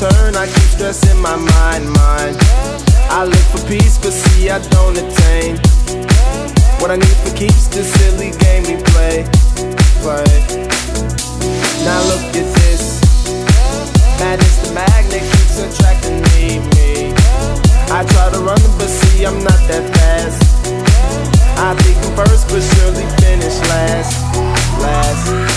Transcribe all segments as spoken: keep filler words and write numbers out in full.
turn, I keep stressing my mind, mind. I look for peace, but see I don't attain what I need for keeps this silly game we play, play. Now look at this, madness the magnet keeps attracting me, me. I try to run but see I'm not that fast. I think I'm first but surely finish last, last.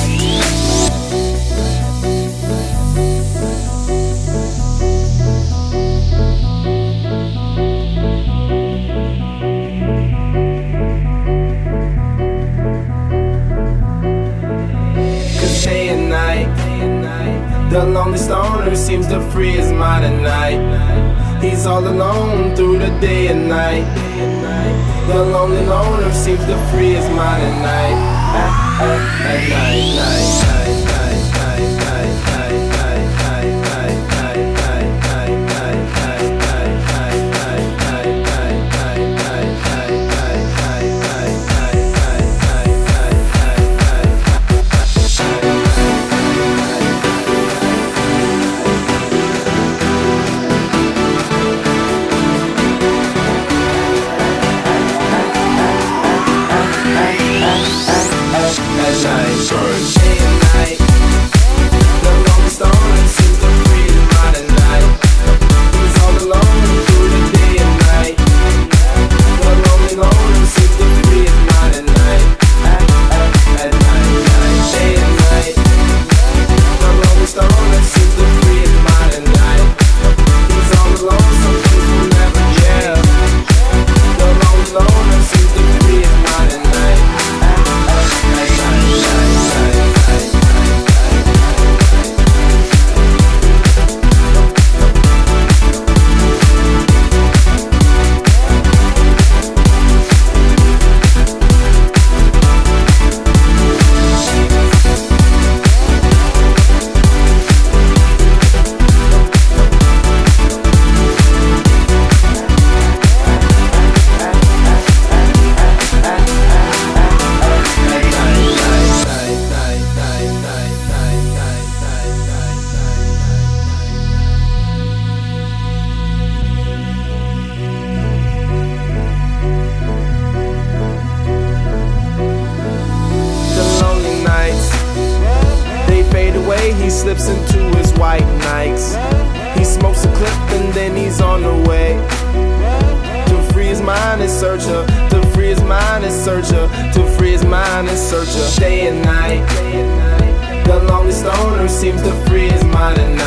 Day and night, the lonely stoner seems to free his mind at night. He's all alone through the day and night. The lonely loner seems to free his mind at night. At, at, at night, night, night, night, night, night, night, night, night, night, night, night, night, day and night, the lonely stoner seems to free his mind at night. He's all alone through the day and night. The lonely loner seems to free his mind at night. At, at, at night, night, day and night. The lonely stoner seems to free his mind at night. He's all alone, some things will never change. The lonely loner seems to free his mind at night. At, at, at night, night. He slips into his white Nikes. He smokes a clip and then he's on the way to free his mind and searcher, to free his mind and searcher, to free his mind and searcher. Day and night, the lonely stoner seems to free his mind at night.